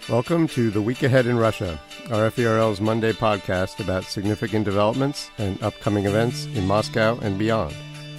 Welcome to The Week Ahead in Russia, RFERL's Monday podcast about significant developments and upcoming events in Moscow and beyond.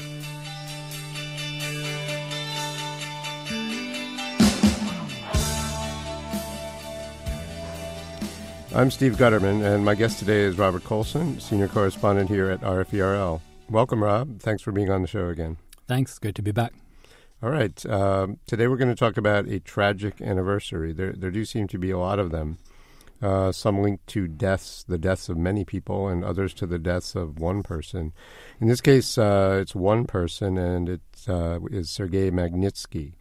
I'm Steve Gutterman, and my guest today is Robert Colson, senior correspondent here at RFERL. Welcome, Rob. Thanks for being on the show again. Thanks. Good to be back. All right. Today we're going to talk about a tragic anniversary. There do seem to be a lot of them. Some linked to the deaths of many people, and others to the deaths of one person. In this case, it's one person, and it is Sergei Magnitsky,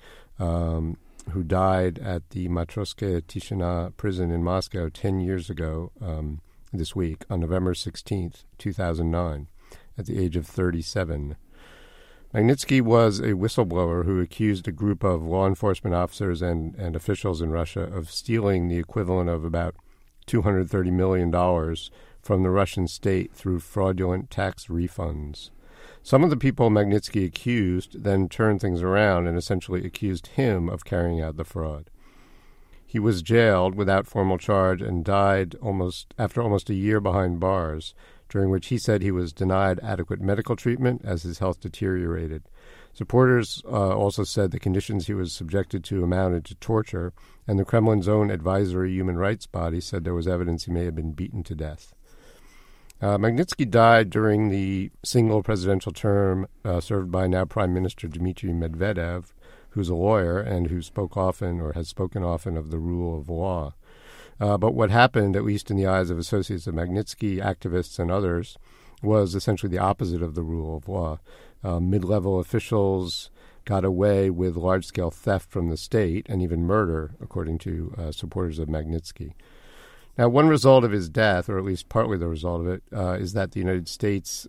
who died at the Matrosskaya Tishina prison in Moscow 10 years ago this week, on November 16th, 2009, at the age of 37. Magnitsky was a whistleblower who accused a group of law enforcement officers and officials in Russia of stealing the equivalent of about $230 million from the Russian state through fraudulent tax refunds. Some of the people Magnitsky accused then turned things around and essentially accused him of carrying out the fraud. He was jailed without formal charge and died after almost a year behind bars, during which he said he was denied adequate medical treatment as his health deteriorated. Supporters also said the conditions he was subjected to amounted to torture, and the Kremlin's own advisory human rights body said there was evidence he may have been beaten to death. Magnitsky died during the single presidential term served by now Prime Minister Dmitry Medvedev, who's a lawyer and who spoke often or has spoken often of the rule of law. But what happened, at least in the eyes of associates of Magnitsky, activists, and others, was essentially the opposite of the rule of law. Mid-level officials got away with large-scale theft from the state and even murder, according to supporters of Magnitsky. Now, one result of his death, or at least partly the result of it, is that the United States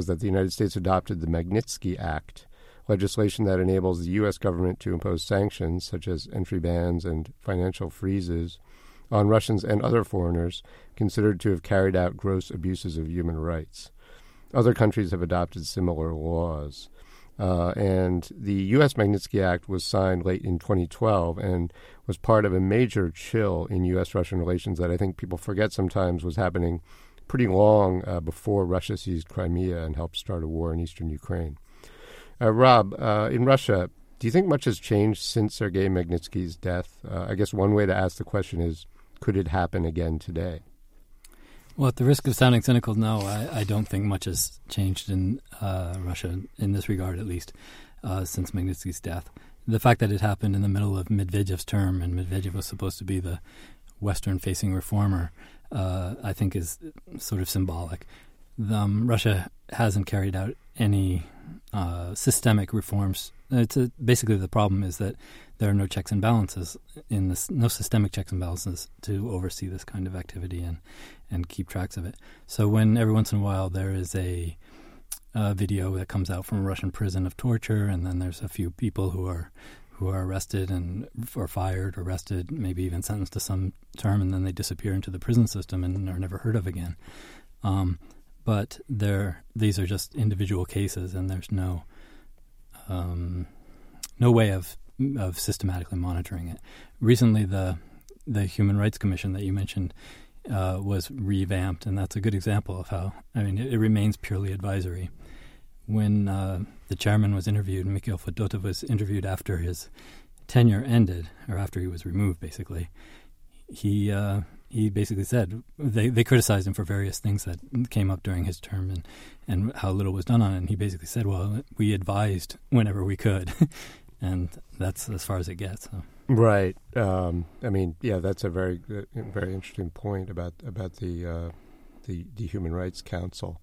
adopted the Magnitsky Act, legislation that enables the U.S. government to impose sanctions such as entry bans and financial freezes on Russians and other foreigners considered to have carried out gross abuses of human rights. Other countries have adopted similar laws. And the U.S. Magnitsky Act was signed late in 2012 and was part of a major chill in U.S.-Russian relations that I think people forget sometimes was happening pretty long before Russia seized Crimea and helped start a war in eastern Ukraine. Rob, in Russia, do you think much has changed since Sergei Magnitsky's death? I guess one way to ask the question is, could it happen again today? Well, at the risk of sounding cynical, no, I don't think much has changed in Russia, in this regard at least, since Magnitsky's death. The fact that it happened in the middle of Medvedev's term, and Medvedev was supposed to be the Western-facing reformer, I think is sort of symbolic. Russia hasn't carried out any systemic reforms. Basically, the problem is that there are no checks and balances no systemic checks and balances to oversee this kind of activity and keep tracks of it. So when every once in a while there is a video that comes out from a Russian prison of torture, and then there's a few people who are arrested or fired, arrested, maybe even sentenced to some term, and then they disappear into the prison system and are never heard of again. But these are just individual cases, and there's no way of systematically monitoring it. Recently, the Human Rights Commission that you mentioned was revamped, and that's a good example of how, it remains purely advisory. When the chairman was interviewed, Mikhail Fedotov was interviewed after his tenure ended, or after he was removed, basically, he basically said they criticized him for various things that came up during his term and how little was done on it. And he basically said, well, we advised whenever we could. And that's as far as it gets. So. Right. That's a very very interesting point about the Human Rights Council.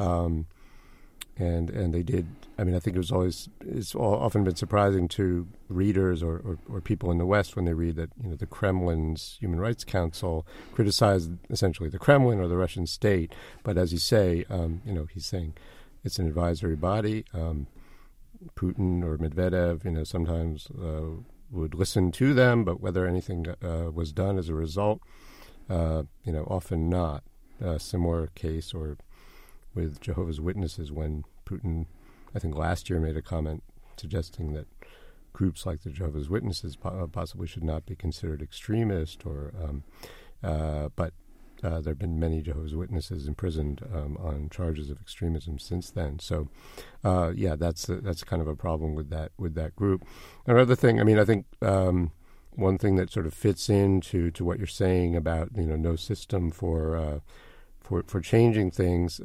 And they did. I think it's often been surprising to readers or people in the West when they read that the Kremlin's Human Rights Council criticized essentially the Kremlin or the Russian state. But as you say, he's saying it's an advisory body. Putin or Medvedev, sometimes would listen to them, but whether anything was done as a result, often not. A similar case or with Jehovah's Witnesses when Putin, I think last year, made a comment suggesting that groups like the Jehovah's Witnesses possibly should not be considered extremist, but there have been many Jehovah's Witnesses imprisoned on charges of extremism since then. So, that's kind of a problem with that group. Another thing, I think one thing that sort of fits into what you're saying about no system for changing things.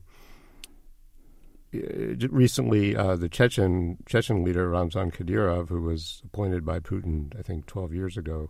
Recently, the Chechen leader Ramzan Kadyrov, who was appointed by Putin, I think 12 years ago,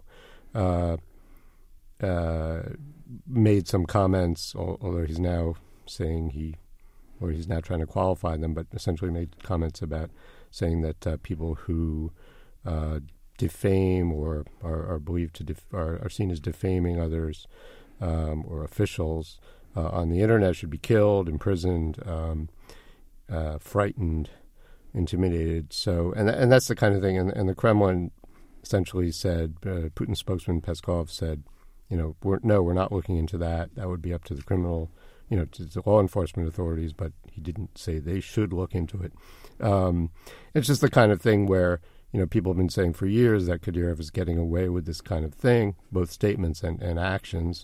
made some comments, although he's now saying he's now trying to qualify them, but essentially made comments about saying that people who defame or are believed to are seen as defaming others or officials on the internet should be killed, imprisoned, frightened, intimidated. So, and that's the kind of thing. And the Kremlin essentially said, Putin's spokesman Peskov said, we're not looking into that. That would be up to the criminal, to the law enforcement authorities. But he didn't say they should look into it. It's just the kind of thing where people have been saying for years that Kadyrov is getting away with this kind of thing, both statements and actions,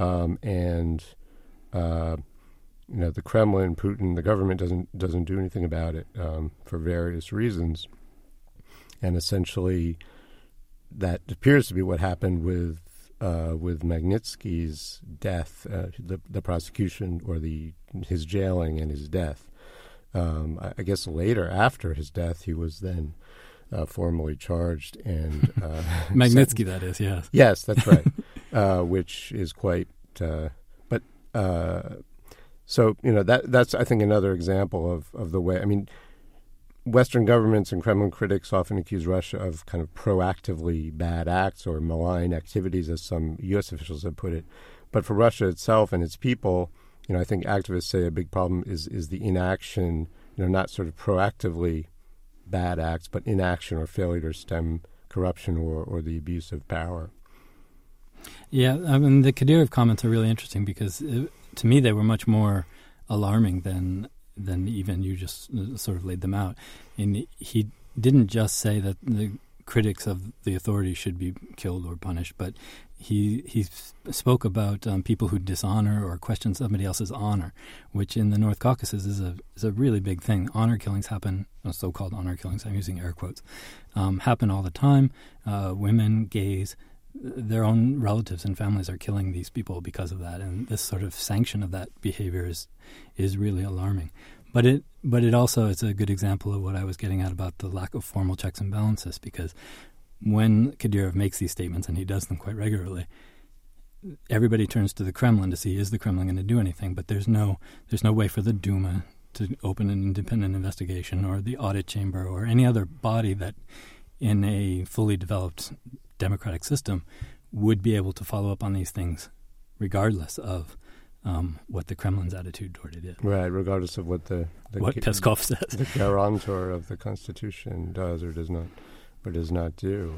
the Kremlin, Putin, the government doesn't do anything about it for various reasons, and essentially that appears to be what happened with Magnitsky's death, the prosecution or his jailing and his death. I guess later, after his death, he was then formally charged and Magnitsky, that is, yes. Yes, that's right. Which is quite, so that's I think another example of the way. Western governments and Kremlin critics often accuse Russia of kind of proactively bad acts or malign activities, as some U.S. officials have put it. But for Russia itself and its people, I think activists say a big problem is the inaction, not sort of proactively bad acts, but inaction or failure to stem corruption or the abuse of power. Yeah, the Kadyrov comments are really interesting because to me they were much more alarming than even you just sort of laid them out. And he didn't just say that the critics of the authorities should be killed or punished, but he spoke about people who dishonor or question somebody else's honor, which in the North Caucasus is a really big thing. Honor killings happen, so-called honor killings, I'm using air quotes, happen all the time. Women, gays, their own relatives and families are killing these people because of that, and this sort of sanction of that behavior is really alarming. But it also is a good example of what I was getting at about the lack of formal checks and balances, because when Kadyrov makes these statements, and he does them quite regularly, everybody turns to the Kremlin to see, is the Kremlin going to do anything? But there's no way for the Duma to open an independent investigation, or the audit chamber, or any other body that in a fully developed democratic system would be able to follow up on these things regardless of what the Kremlin's attitude toward it is. Right, regardless of what what Peskov says. The guarantor of the Constitution does or does not do.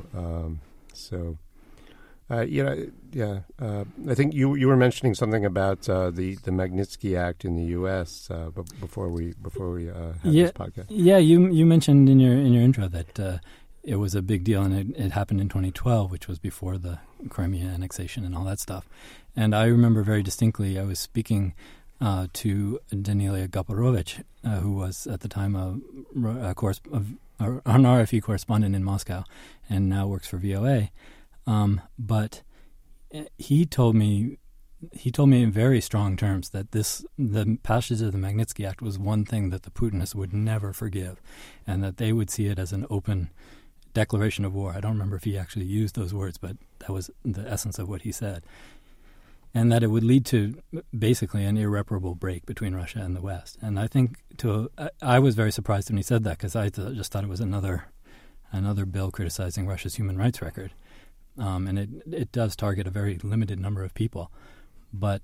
I think you were mentioning something about the Magnitsky Act in the U.S. Before we had this podcast. Yeah, you mentioned in your intro that it was a big deal, and it happened in 2012, which was before the Crimea annexation and all that stuff. And I remember very distinctly, I was speaking to Danilia Gaparovich, who was at the time an RFE correspondent in Moscow and now works for VOA. But he told me in very strong terms that the passage of the Magnitsky Act was one thing that the Putinists would never forgive, and that they would see it as an open declaration of war. I don't remember if he actually used those words, but that was the essence of what he said. And that it would lead to basically an irreparable break between Russia and the West. And I think I was very surprised when he said that, because I just thought it was another bill criticizing Russia's human rights record. And it does target a very limited number of people. But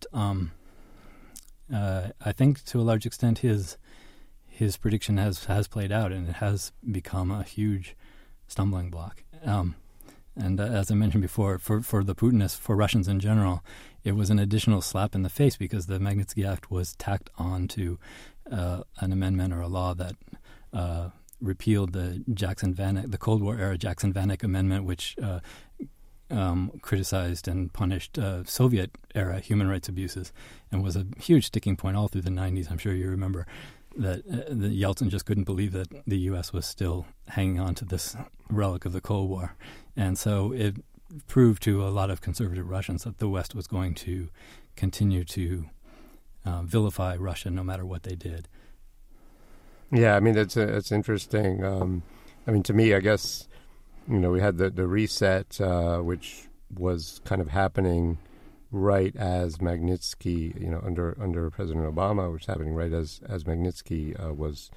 I think to a large extent his prediction has played out, and it has become a huge stumbling block. And as I mentioned before, for the Putinists, for Russians in general, it was an additional slap in the face, because the Magnitsky Act was tacked on to an amendment or a law that repealed the Cold War era Jackson-Vanik Amendment, which criticized and punished Soviet era human rights abuses, and was a huge sticking point all through the 90s. I'm sure you remember that Yeltsin just couldn't believe that the U.S. was still hanging on to this relic of the Cold War. And so it proved to a lot of conservative Russians that the West was going to continue to vilify Russia no matter what they did. Yeah, I mean, it's interesting. I mean, to me, I guess, we had the reset, which was kind of happening right as Magnitsky, under President Obama, which was happening right as Magnitsky was,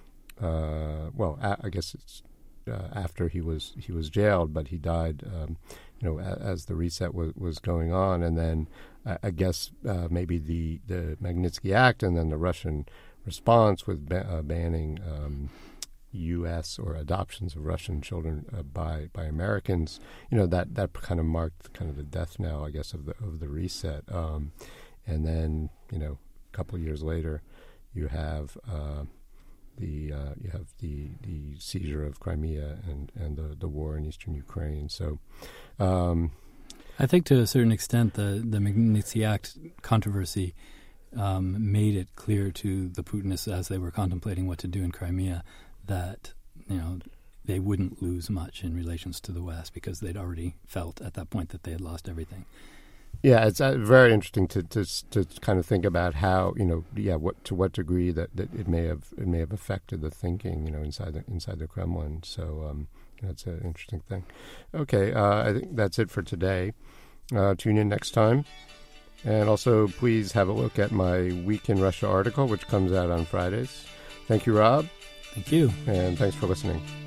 I guess it's after he was jailed, but he died, as the reset was going on, and then I guess maybe the Magnitsky Act, and then the Russian response with banning U.S. or adoptions of Russian children by Americans, that kind of marked kind of the death knell, I guess, of the reset. And then, a couple of years later, you have the seizure of Crimea and the war in eastern Ukraine. So, I think to a certain extent, the Magnitsky Act controversy made it clear to the Putinists as they were contemplating what to do in Crimea that they wouldn't lose much in relations to the West because they'd already felt at that point that they had lost everything. Yeah, it's very interesting to kind of think about how to what degree that it may have affected the thinking inside the Kremlin. So that's an interesting thing. Okay, I think that's it for today. Tune in next time. And also, please have a look at my Week in Russia article, which comes out on Fridays. Thank you, Rob. Thank you. And thanks for listening.